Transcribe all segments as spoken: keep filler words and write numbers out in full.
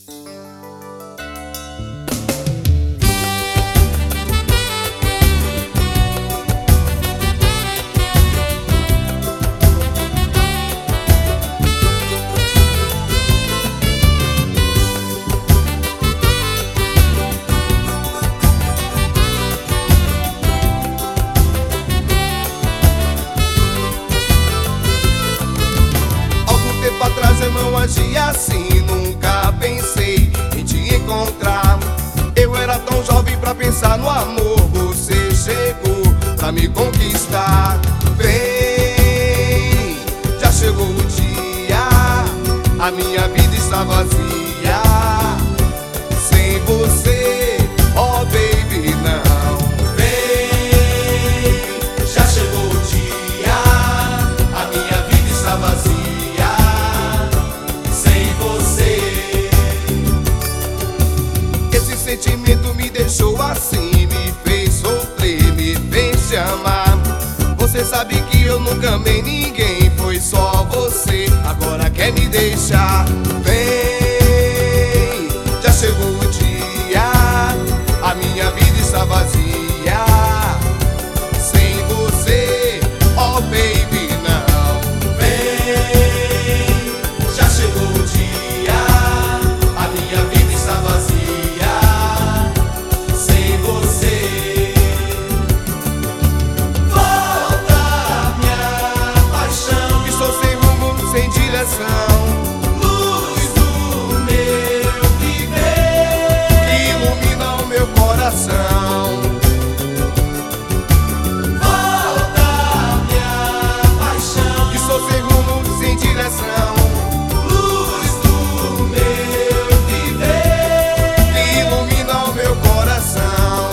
Atrás eu não agia assim, nunca pensei em te encontrar. Eu era tão jovem pra pensar no amor, você chegou pra me conquistar. Vem, já chegou o dia, a minha vida está vazia. Sem você, oh baby, não. Vem, já chegou o dia, a minha vida está vazia. Sentimento me deixou assim, me fez sofrer, me fez te amar. Você sabe que eu nunca amei ninguém, foi só você, agora quer me deixar. Vem, já chegou o dia, a minha vida está vazia. Sem você, oh baby, não. Vem, já chegou o dia, a minha vida está vazia. Luz do meu viver, que ilumina o meu coração. Volta minha paixão, que sou sem rumo, sem direção. Luz do meu viver, que ilumina o meu coração.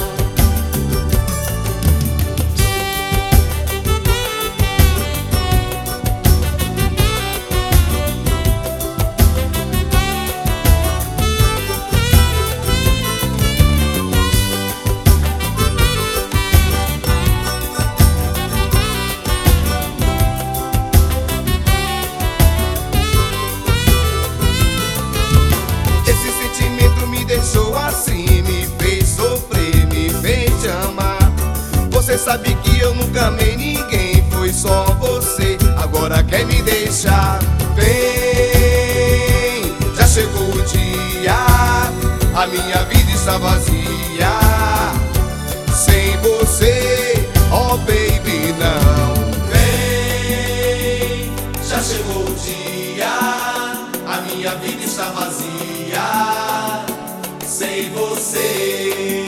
Deixou assim, me fez sofrer, me fez te amar. Você sabe que eu nunca amei ninguém, foi só você, agora quer me deixar. Vem, já chegou o dia, a minha vida está vazia. Sem você, oh baby, não. Vem, já chegou o dia, a minha vida está vazia. Sem você.